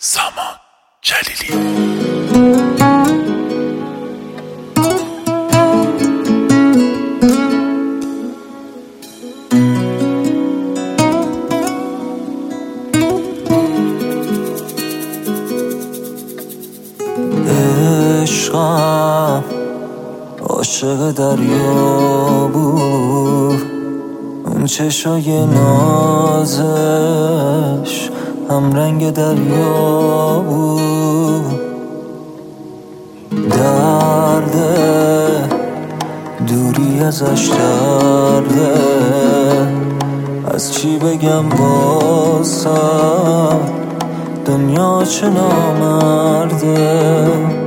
سامان جلیلی. عشقم عاشق دریا بود، اون چشای نازش هم رنگ دریا بود. درده دوری ازش درده، از چی بگم بازم دنیا چه نامرده.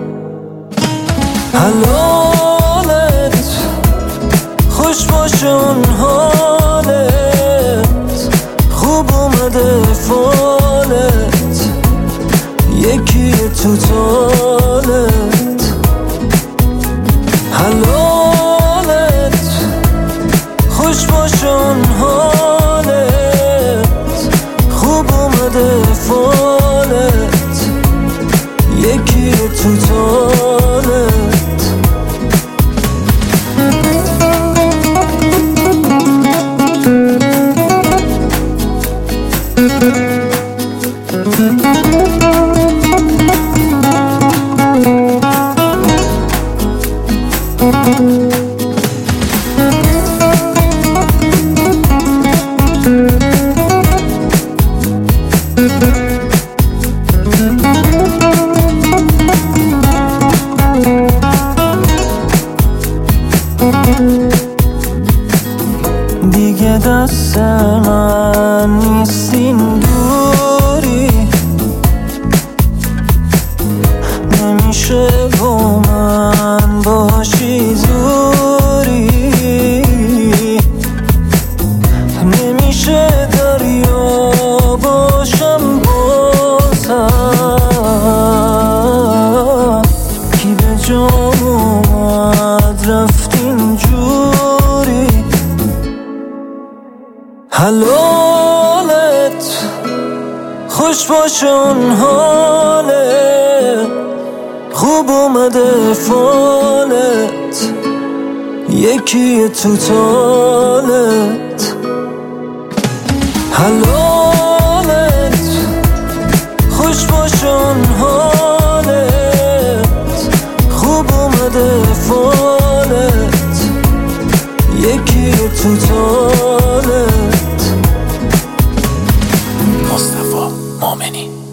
حلالت خوش باشه اون حالت، خوب اومده فالت، یکی تو تالت. حلالت خوش باشه اون حالت، خوب اومده فالت، یکی تو تالت. دیگه دست من نیستین دوری، نمیشه با من باشی زوری، نمیشه دریا باشم بازم. کی به جام اومد رفت اینجوری. حلالت خوش باشه اون حالت، خوب اومده فالت، یکی تو تالت. حلالت خوش باشه اون حالت، خوب اومده فالت، یکی تو تالت. مصطفی مؤمنی.